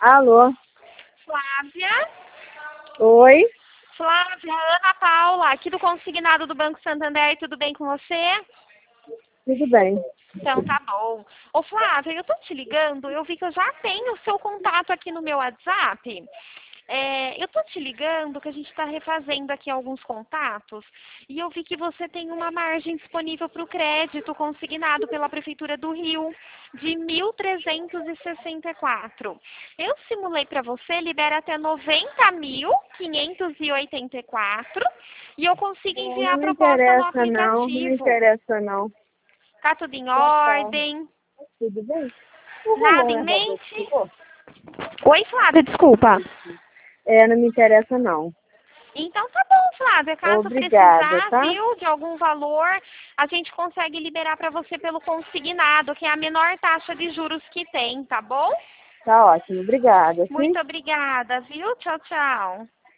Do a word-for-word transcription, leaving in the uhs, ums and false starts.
Alô? Flávia? Oi? Flávia, Ana Paula, aqui do Consignado do Banco Santander, tudo bem com você? Tudo bem. Então tá bom. Ô Flávia, eu tô te ligando, eu vi que eu já tenho o seu contato aqui no meu WhatsApp. É, eu tô te ligando que a gente está refazendo aqui alguns contatos e eu vi que você tem uma margem disponível para o crédito consignado pela Prefeitura do Rio de mil trezentos e sessenta e quatro. Eu simulei para você, libera até noventa mil quinhentos e oitenta e quatro e eu consigo Não, enviar não a me proposta no interessa não, não me aplicativo. interessa não. Tá tudo em Já tá. ordem? Tudo bem? O Nada valor em é valor, mente? por favor? Oi, Flávia, desculpa. É, não me interessa não. Então tá bom, Flávia. Caso Obrigada, precisar, tá? viu, de algum valor, a gente consegue liberar para você pelo consignado, que é a menor taxa de juros que tem, tá bom? Tá ótimo, obrigada, sim? Muito obrigada, viu? Tchau, tchau.